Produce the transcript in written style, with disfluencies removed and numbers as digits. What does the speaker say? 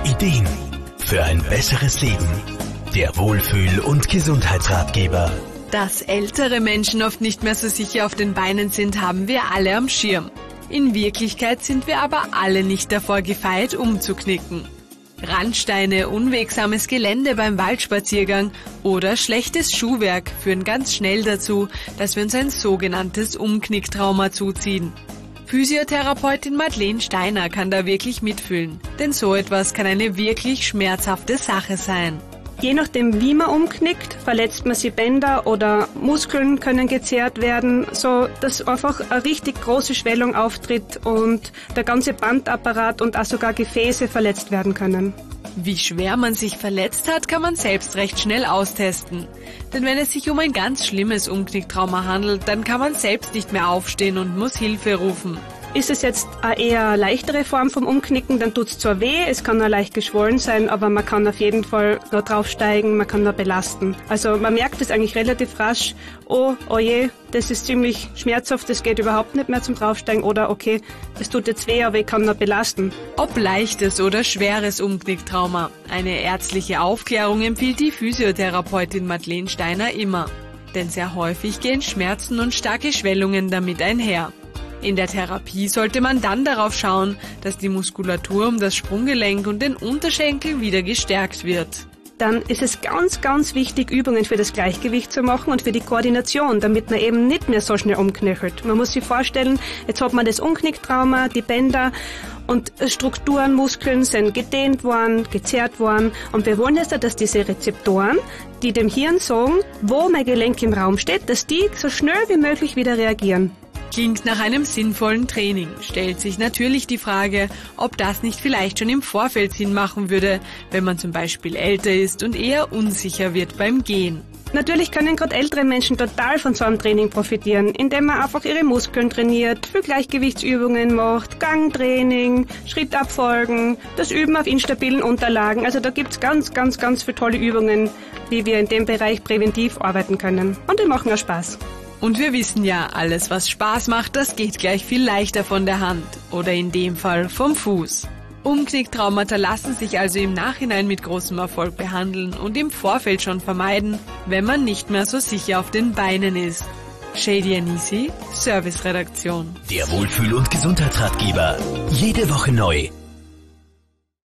Ideen für ein besseres Leben. Der Wohlfühl- und Gesundheitsratgeber. Dass ältere Menschen oft nicht mehr so sicher auf den Beinen sind, haben wir alle am Schirm. In Wirklichkeit sind wir aber alle nicht davor gefeit, umzuknicken. Randsteine, unwegsames Gelände beim Waldspaziergang oder schlechtes Schuhwerk führen ganz schnell dazu, dass wir uns ein sogenanntes Umknicktrauma zuziehen. Physiotherapeutin Madeleine Steiner kann da wirklich mitfühlen, denn so etwas kann eine wirklich schmerzhafte Sache sein. Je nachdem, wie man umknickt, verletzt man sich Bänder oder Muskeln können gezerrt werden, so dass einfach eine richtig große Schwellung auftritt und der ganze Bandapparat und auch sogar Gefäße verletzt werden können. Wie schwer man sich verletzt hat, kann man selbst recht schnell austesten. Denn wenn es sich um ein ganz schlimmes Umknicktrauma handelt, dann kann man selbst nicht mehr aufstehen und muss Hilfe rufen. Ist es jetzt eine eher leichtere Form vom Umknicken, dann tut's zwar weh, es kann noch leicht geschwollen sein, aber man kann auf jeden Fall noch draufsteigen, man kann noch belasten. Also man merkt es eigentlich relativ rasch, oh je, das ist ziemlich schmerzhaft, das geht überhaupt nicht mehr zum Draufsteigen oder okay, es tut jetzt weh, aber ich kann noch belasten. Ob leichtes oder schweres Umknicktrauma, eine ärztliche Aufklärung empfiehlt die Physiotherapeutin Madeleine Steiner immer. Denn sehr häufig gehen Schmerzen und starke Schwellungen damit einher. In der Therapie sollte man dann darauf schauen, dass die Muskulatur um das Sprunggelenk und den Unterschenkel wieder gestärkt wird. Dann ist es ganz, ganz wichtig, Übungen für das Gleichgewicht zu machen und für die Koordination, damit man eben nicht mehr so schnell umknöchelt. Man muss sich vorstellen, jetzt hat man das Umknicktrauma, die Bänder und Strukturen, Muskeln sind gedehnt worden, gezerrt worden und wir wollen jetzt, dass diese Rezeptoren, die dem Hirn sagen, wo mein Gelenk im Raum steht, dass die so schnell wie möglich wieder reagieren. Klingt nach einem sinnvollen Training, stellt sich natürlich die Frage, ob das nicht vielleicht schon im Vorfeld Sinn machen würde, wenn man zum Beispiel älter ist und eher unsicher wird beim Gehen. Natürlich können gerade ältere Menschen total von so einem Training profitieren, indem man einfach ihre Muskeln trainiert, viel Gleichgewichtsübungen macht, Gangtraining, Schrittabfolgen, das Üben auf instabilen Unterlagen. Also da gibt's ganz, ganz, ganz viele tolle Übungen, wie wir in dem Bereich präventiv arbeiten können. Und die machen auch Spaß. Und wir wissen ja, alles was Spaß macht, das geht gleich viel leichter von der Hand oder in dem Fall vom Fuß. Umknicktraumata lassen sich also im Nachhinein mit großem Erfolg behandeln und im Vorfeld schon vermeiden, wenn man nicht mehr so sicher auf den Beinen ist. Shady Anisi, Serviceredaktion. Der Wohlfühl- und Gesundheitsratgeber. Jede Woche neu.